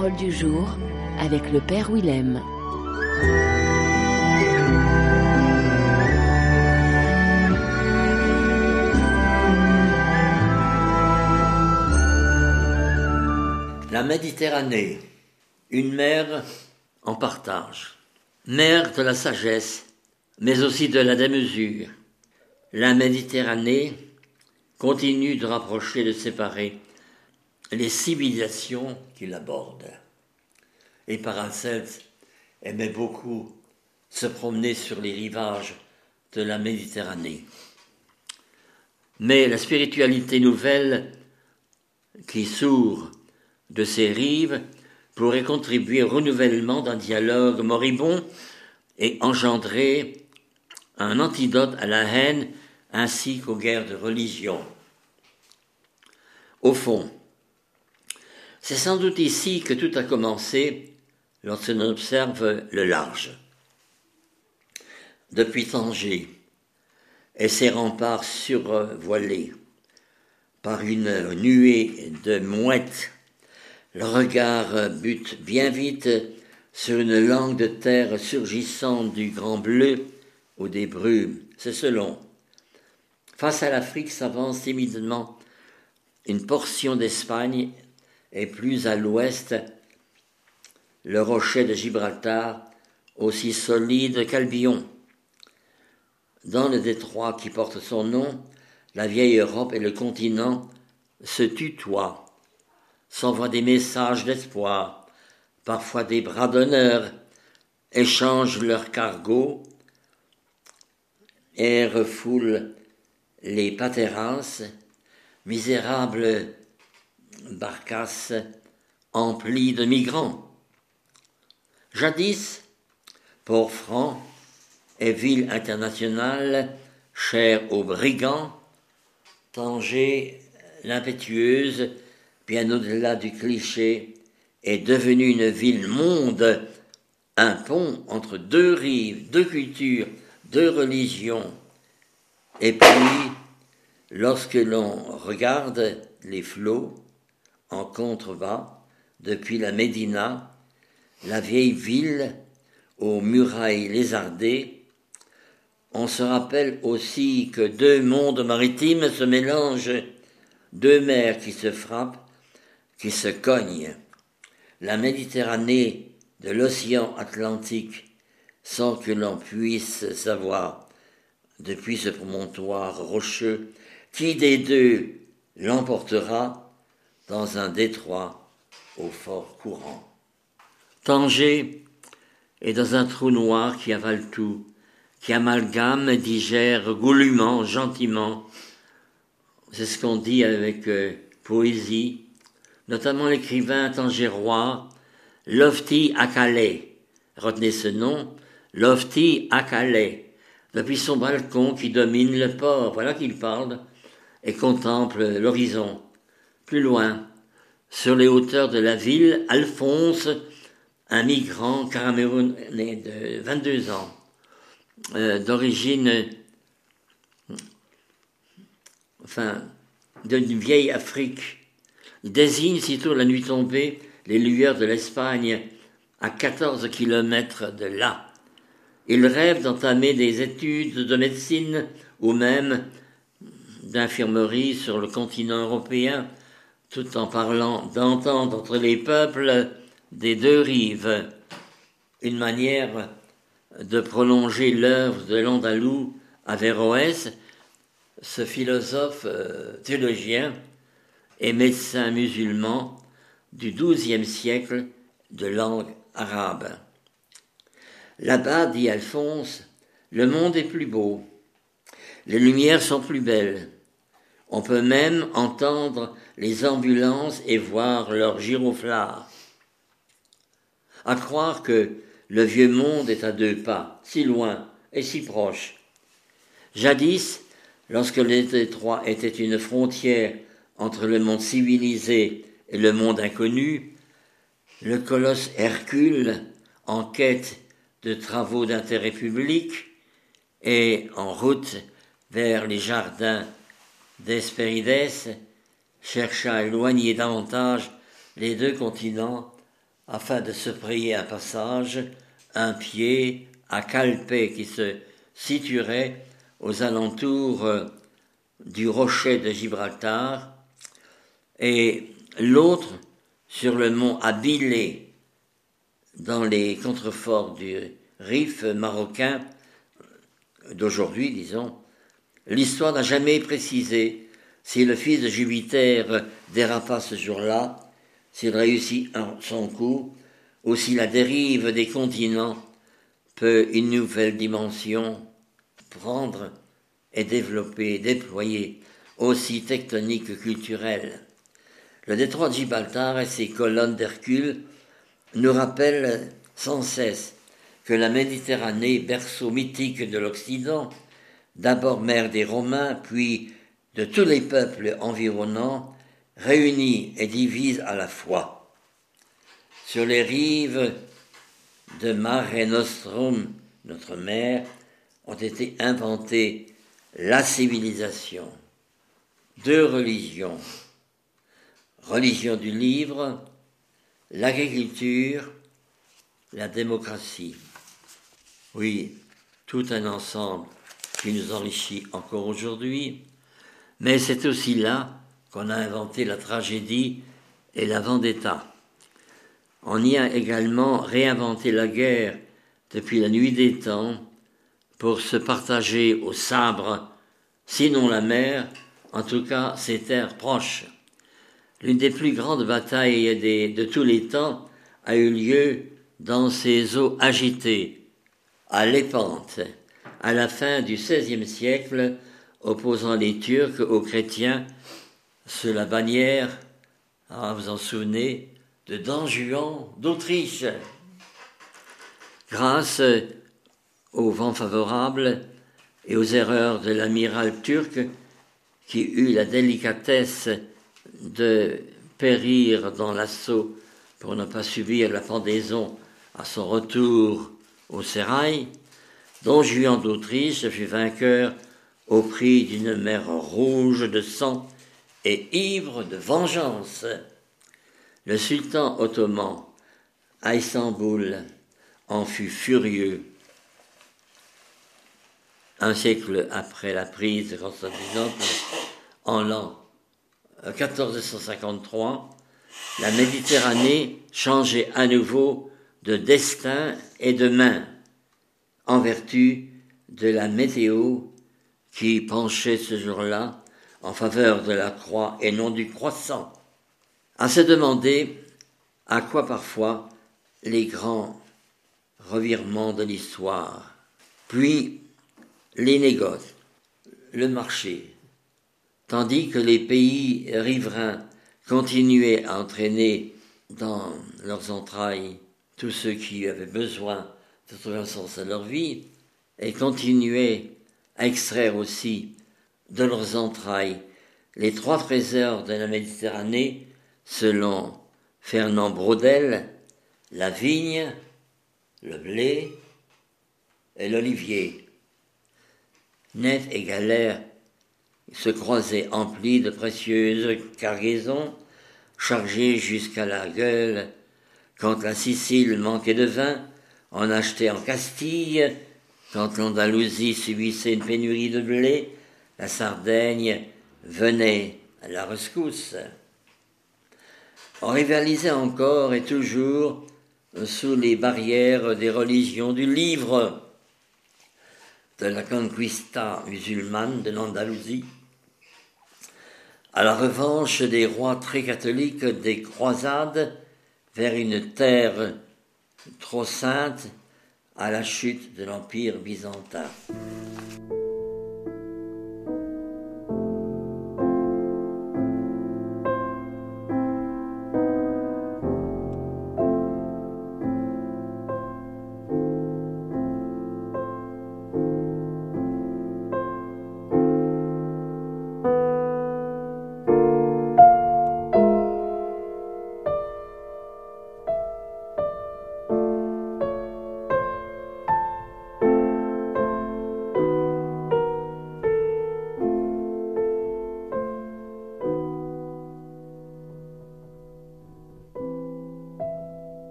Parole du jour avec le Père Willem. La Méditerranée, une mer en partage, mer de la sagesse, mais aussi de la démesure. La Méditerranée continue de rapprocher, de séparer les civilisations qui l'abordent. Les Paracelstes aimaient beaucoup se promener sur les rivages de la Méditerranée. Mais la spiritualité nouvelle qui s'ouvre de ces rives pourrait contribuer au renouvellement d'un dialogue moribond et engendrer un antidote à la haine ainsi qu'aux guerres de religion. Au fond, c'est sans doute ici que tout a commencé lorsque l'on observe le large. Depuis Tanger et ses remparts survoilés par une nuée de mouettes, le regard bute bien vite sur une langue de terre surgissante du grand bleu ou des brumes. C'est selon. Face à l'Afrique s'avance timidement une portion d'Espagne et plus à l'ouest, le rocher de Gibraltar, aussi solide qu'Albion. Dans le détroit qui porte son nom, la vieille Europe et le continent se tutoient, s'envoient des messages d'espoir, parfois des bras d'honneur, échangent leurs cargos et refoulent les pateras, misérables barcasses emplies de migrants. Jadis, port franc et ville internationale chère aux brigands, Tanger, l'impétueuse, bien au-delà du cliché, est devenue une ville-monde, un pont entre deux rives, deux cultures, deux religions. Et puis, lorsque l'on regarde les flots en contrebas, depuis la Médina, la vieille ville aux murailles lézardées, on se rappelle aussi que deux mondes maritimes se mélangent, deux mers qui se frappent, qui se cognent. La Méditerranée de l'océan Atlantique, sans que l'on puisse savoir, depuis ce promontoire rocheux, qui des deux l'emportera dans un détroit au fort courant. Tanger est dans un trou noir qui avale tout, qui amalgame, digère goulûment, gentiment. C'est ce qu'on dit avec poésie, notamment l'écrivain tangérois Lofty Akalé. Retenez ce nom, Lofty Akalé, depuis son balcon qui domine le port, voilà qu'il parle, et contemple l'horizon. Plus loin, sur les hauteurs de la ville, Alphonse, un migrant camerounais de 22 ans, d'origine, d'une vieille Afrique. Il désigne, sitôt la nuit tombée, les lueurs de l'Espagne à 14 kilomètres de là. Il rêve d'entamer des études de médecine ou même d'infirmerie sur le continent européen, tout en parlant d'entente entre les peuples des deux rives, une manière de prolonger l'œuvre de l'Andalou Averroès, ce philosophe théologien et médecin musulman du XIIe siècle de langue arabe. Là-bas, dit Alphonse, le monde est plus beau, les lumières sont plus belles, on peut même entendre les ambulances et voir leurs gyrophares. À croire que le vieux monde est à deux pas, si loin et si proche. Jadis, lorsque le détroit était une frontière entre le monde civilisé et le monde inconnu, le colosse Hercule, en quête de travaux d'intérêt public et en route vers les jardins d'Hespérides, chercha à éloigner davantage les deux continents afin de se frayer un passage, un pied à Calpé qui se situerait aux alentours du rocher de Gibraltar, et l'autre sur le mont Abilé, dans les contreforts du Rif marocain d'aujourd'hui, disons. L'histoire n'a jamais précisé si le fils de Jupiter dérapa ce jour-là, s'il réussit son coup, ou si la dérive des continents peut une nouvelle dimension prendre et développer, déployer, aussi tectonique que culturelle. Le détroit de Gibraltar et ses colonnes d'Hercule nous rappellent sans cesse que la Méditerranée, berceau mythique de l'Occident, d'abord mère des Romains, puis de tous les peuples environnants, réunit et divise à la fois. Sur les rives de Mare Nostrum, notre mer, ont été inventées la civilisation, deux religions, religion du livre, l'agriculture, la démocratie. Oui, tout un ensemble qui nous enrichit encore aujourd'hui, mais c'est aussi là qu'on a inventé la tragédie et la vendetta. On y a également réinventé la guerre depuis la nuit des temps pour se partager au sabre, sinon la mer, en tout cas ses terres proches. L'une des plus grandes batailles de tous les temps a eu lieu dans ces eaux agitées, à Lépante, à la fin du XVIe siècle, opposant les Turcs aux chrétiens sous la bannière, vous en souvenez, de Don Juan d'Autriche. Grâce au vent favorable et aux erreurs de l'amiral turc qui eut la délicatesse de périr dans l'assaut pour ne pas subir la pendaison à son retour au sérail, Don Juan d'Autriche fut vainqueur au prix d'une mer rouge de sang et ivre de vengeance. Le sultan ottoman, à Istanbul, en fut furieux. Un siècle après la prise de Constantinople, en l'an 1453, la Méditerranée changeait à nouveau de destin et de main, en vertu de la météo qui penchait ce jour-là en faveur de la croix et non du croissant. À se demander à quoi parfois les grands revirements de l'histoire, puis les négoces, le marché, tandis que les pays riverains continuaient à entraîner dans leurs entrailles tous ceux qui avaient besoin de trouver un sens à leur vie, et continuaient à extraire aussi de leurs entrailles les trois trésors de la Méditerranée, selon Fernand Braudel, la vigne, le blé et l'olivier. Ned et galère se croisaient emplis de précieuses cargaisons, chargées jusqu'à la gueule. Quand la Sicile manquait de vin, on achetait en Castille. Quand l'Andalousie subissait une pénurie de blé, la Sardaigne venait à la rescousse. On rivalisait encore et toujours sous les barrières des religions du livre, de la conquista musulmane de l'Andalousie, à la revanche des rois très catholiques des croisades vers une terre trop sainte, à la chute de l'Empire byzantin.